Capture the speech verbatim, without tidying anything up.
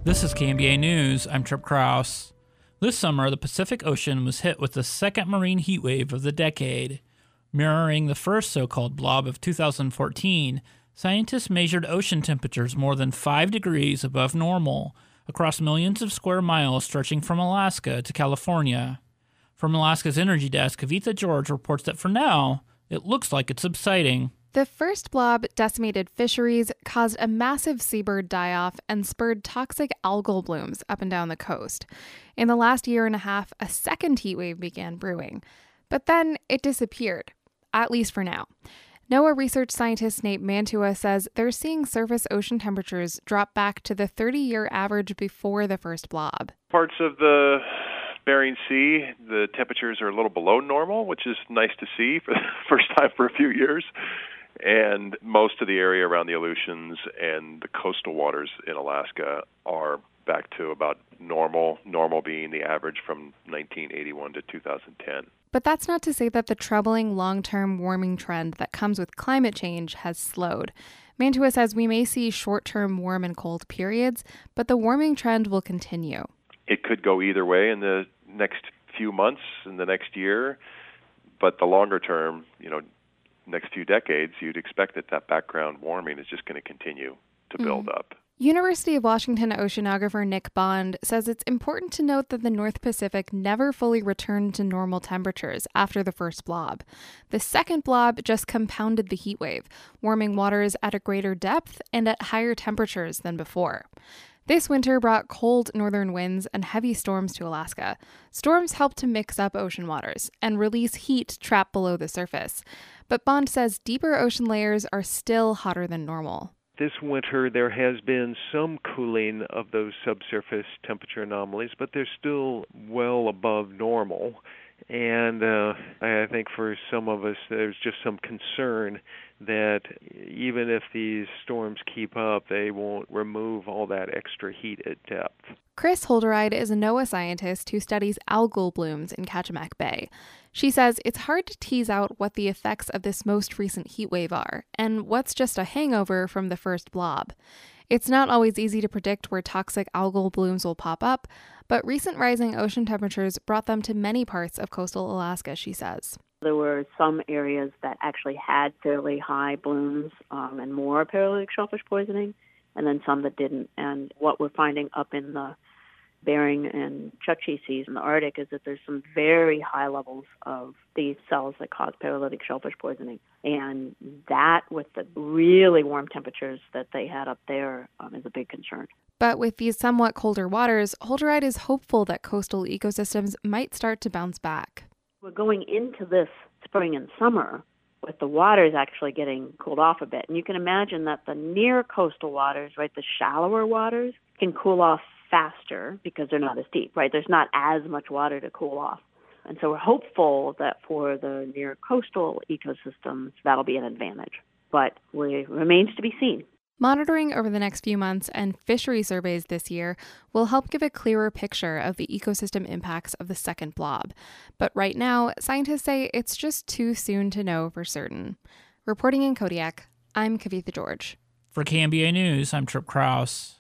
This is K M B A News. I'm Trip Kraus. This summer, the Pacific Ocean was hit with the second marine heat wave of the decade. Mirroring the first so-called blob of two thousand fourteen, scientists measured ocean temperatures more than five degrees above normal across millions of square miles stretching from Alaska to California. From Alaska's Energy Desk, Kavitha George reports that for now, it looks like it's subsiding. The first blob decimated fisheries, caused a massive seabird die-off, and spurred toxic algal blooms up and down the coast. In the last year and a half, a second heat wave began brewing. But then it disappeared, at least for now. NOAA research scientist Nate Mantua says they're seeing surface ocean temperatures drop back to the thirty-year average before the first blob. Parts of the Bering Sea, the temperatures are a little below normal, which is nice to see for the first time for a few years. And most of the area around the Aleutians and the coastal waters in Alaska are back to about normal, normal being the average from nineteen eighty-one to two thousand ten. But that's not to say that the troubling long-term warming trend that comes with climate change has slowed. Mantua says we may see short-term warm and cold periods, but the warming trend will continue. It could go either way in the next few months, in the next year, but the longer term, you know, next few decades, you'd expect that that background warming is just going to continue to build mm. up. University of Washington oceanographer Nick Bond says it's important to note that the North Pacific never fully returned to normal temperatures after the first blob. The second blob just compounded the heat wave, warming waters at a greater depth and at higher temperatures than before. This winter brought cold northern winds and heavy storms to Alaska. Storms helped to mix up ocean waters and release heat trapped below the surface. But Bond says deeper ocean layers are still hotter than normal. This winter, there has been some cooling of those subsurface temperature anomalies, but they're still well above normal. And uh, I think for some of us, there's just some concern that even if these storms keep up, they won't remove all that extra heat at depth. Chris Holderide is a NOAA scientist who studies algal blooms in Kachemak Bay. She says it's hard to tease out what the effects of this most recent heat wave are and what's just a hangover from the first blob. It's not always easy to predict where toxic algal blooms will pop up, but recent rising ocean temperatures brought them to many parts of coastal Alaska, she says. There were some areas that actually had fairly high blooms um, and more paralytic shellfish poisoning, and then some that didn't. And what we're finding up in the Bering and Chukchi Seas in the Arctic is that there's some very high levels of these cells that cause paralytic shellfish poisoning. And that, with the really warm temperatures that they had up there, um, is a big concern. But with these somewhat colder waters, Holderide is hopeful that coastal ecosystems might start to bounce back. We're going into this spring and summer with the waters actually getting cooled off a bit. And you can imagine that the near coastal waters, right, the shallower waters, can cool off faster because they're not as deep, right? There's not as much water to cool off. And so we're hopeful that for the near coastal ecosystems, that'll be an advantage. But it remains to be seen. Monitoring over the next few months and fishery surveys this year will help give a clearer picture of the ecosystem impacts of the second blob. But right now, scientists say it's just too soon to know for certain. Reporting in Kodiak, I'm Kavitha George. For K M B A News, I'm Trip Kraus.